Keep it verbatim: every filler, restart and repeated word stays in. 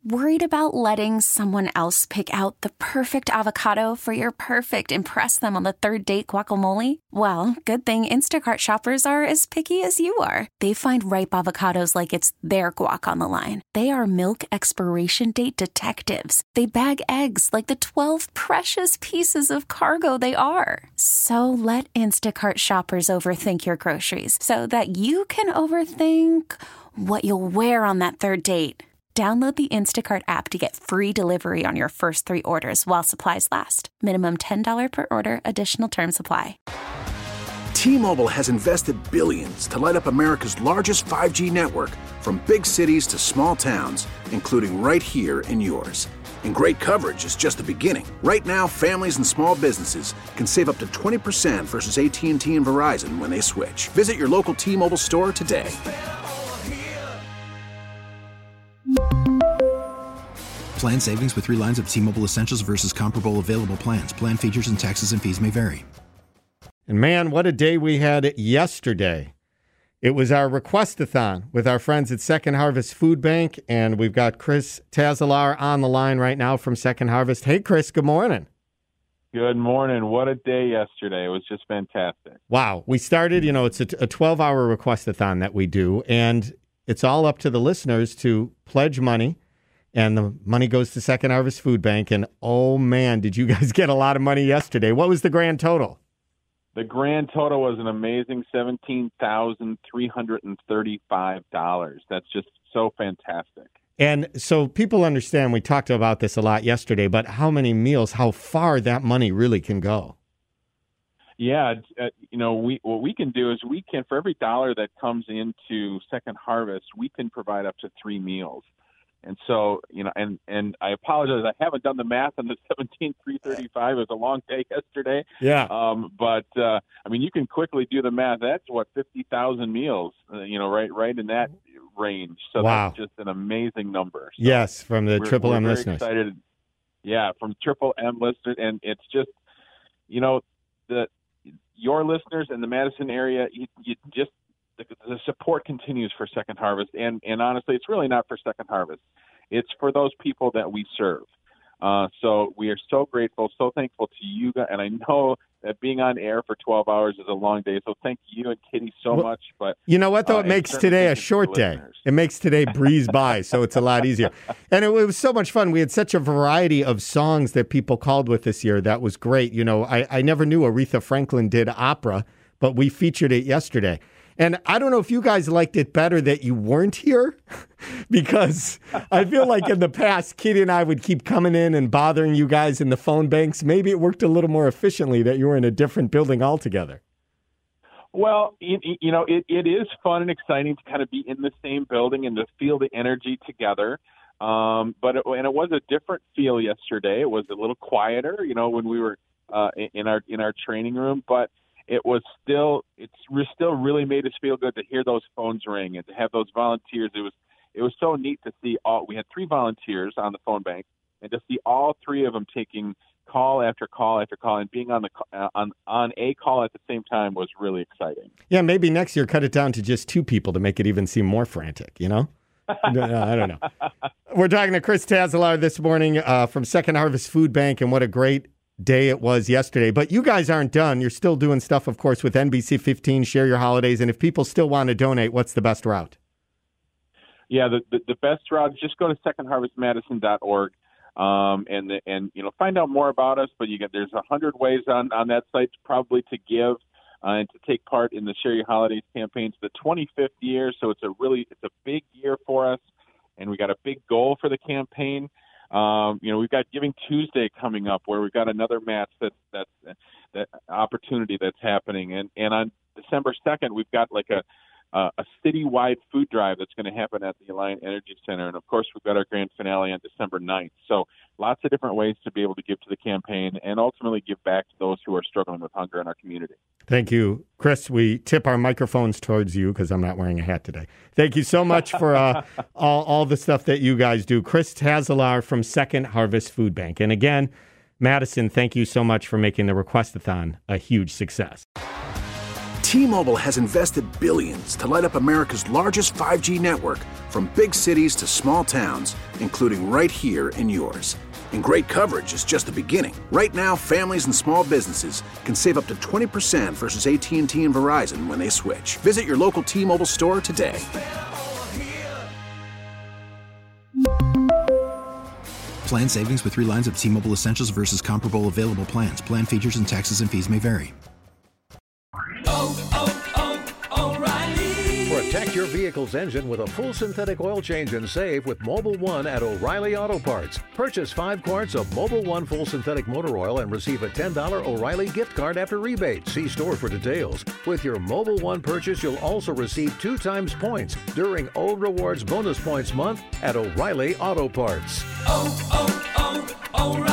Worried about letting someone else pick out the perfect avocado for your perfect impress them on the third date guacamole? Well, good thing Instacart shoppers are as picky as you are. They find ripe avocados like it's their guac on the line. They are milk expiration date detectives. They bag eggs like the twelve precious pieces of cargo they are. So let Instacart shoppers overthink your groceries so that you can overthink what you'll wear on that third date. Download the Instacart app to get free delivery on your first three orders while supplies last. Minimum ten dollars per order. Additional terms apply. T-Mobile has invested billions to light up America's largest five G network, from big cities to small towns, including right here in yours. And great coverage is just the beginning. Right now, families and small businesses can save up to twenty percent versus A T and T and Verizon when they switch. Visit your local T-Mobile store today. Plan savings with three lines of T-Mobile Essentials versus comparable available plans. Plan features and taxes and fees may vary. And man, what a day we had yesterday. It was our Request-a-thon with our friends at Second Harvest Food Bank, and we've got Chris Tazalar on the line right now from Second Harvest. Hey, Chris, good morning. Good morning. What a day yesterday. It was just fantastic. Wow. We started, you know, it's a twelve-hour Request-a-thon that we do, and it's all up to the listeners to pledge money. And the money goes to Second Harvest Food Bank. And, oh, man, did you guys get a lot of money yesterday? What was the grand total? The grand total was an amazing seventeen thousand three hundred thirty-five dollars. That's just so fantastic. And so people understand, we talked about this a lot yesterday, but how many meals, how far that money really can go. Yeah, uh, you know, we what we can do is we can, for every dollar that comes into Second Harvest, we can provide up to three meals. And so, you know, and, and I apologize, I haven't done the math on the seventeen three thirty-five. It was a long day yesterday. Yeah. Um, but, uh, I mean, you can quickly do the math. That's, what, fifty thousand meals, uh, you know, right right in that range. So wow. That's just an amazing number. So yes, from the we're, Triple we're M very listeners. Excited. Yeah, from Triple M listeners. And it's just, you know, the your listeners in the Madison area, you, you just, The, the support continues for Second Harvest, and, and honestly, it's really not for Second Harvest. It's for those people that we serve. Uh, so we are so grateful, so thankful to you guys, and I know that being on air for twelve hours is a long day, so thank you and Kitty so well, much. But you know what, though? Uh, it makes today a short day. It makes today breeze by, so it's a lot easier. And it, it was so much fun. We had such a variety of songs that people called with this year. That was great. You know, I, I never knew Aretha Franklin did opera, but we featured it yesterday. And I don't know if you guys liked it better that you weren't here, because I feel like in the past, Kitty and I would keep coming in and bothering you guys in the phone banks. Maybe it worked a little more efficiently that you were in a different building altogether. Well, you, you know, it, it is fun and exciting to kind of be in the same building and to feel the energy together. Um, but it, and it was a different feel yesterday. It was a little quieter, you know, when we were uh, in our in our training room, but it was still, it's still really made us feel good to hear those phones ring and to have those volunteers. It was, it was so neat to see all, we had three volunteers on the phone bank, and to see all three of them taking call after call after call and being on the, uh, on, on a call at the same time was really exciting. Yeah. Maybe next year, cut it down to just two people to make it even seem more frantic, you know? no, I don't know. We're talking to Chris Tazalar this morning uh, from Second Harvest Food Bank, and what a great day it was yesterday. But you guys aren't done. You're still doing stuff, of course, with N B C fifteen, Share Your Holidays. And if people still want to donate, what's the best route? Yeah, the, the, the best route is just go to second harvest madison dot org um, and, and, you know, find out more about us. But you get, there's a hundred ways on, on that site probably to give uh, and to take part in the Share Your Holidays campaign. It's the twenty-fifth year, so it's a really, it's a big year for us. And we got a big goal for the campaign. Um, you know, we've got Giving Tuesday coming up, where we've got another match that's that's that opportunity that's happening, and and on December second, we've got like a uh, a citywide food drive that's going to happen at the Alliant Energy Center, and of course, we've got our grand finale on December ninth. So, lots of different ways to be able to give to the campaign and ultimately give back to those who are struggling with hunger in our community. Thank you, Chris. We tip our microphones towards you because I'm not wearing a hat today. Thank you so much for uh, all, all the stuff that you guys do. Chris Tazalar from Second Harvest Food Bank. And again, Madison, thank you so much for making the Request-a-thon a huge success. T-Mobile has invested billions to light up America's largest five G network, from big cities to small towns, including right here in yours. And great coverage is just the beginning. Right now, families and small businesses can save up to twenty percent versus A T and T and Verizon when they switch. Visit your local T-Mobile store today. Plan savings with three lines of T-Mobile Essentials versus comparable available plans. Plan features and taxes and fees may vary. Oh, oh, oh, O'Reilly. Protect your vehicle's engine with a full synthetic oil change and save with Mobil one at O'Reilly Auto Parts. Purchase five quarts of Mobil one full synthetic motor oil and receive a ten dollars O'Reilly gift card after rebate. See store for details. With your Mobil one purchase, you'll also receive two times points during O Rewards Bonus Points Month at O'Reilly Auto Parts. Oh, oh, oh, O'Reilly.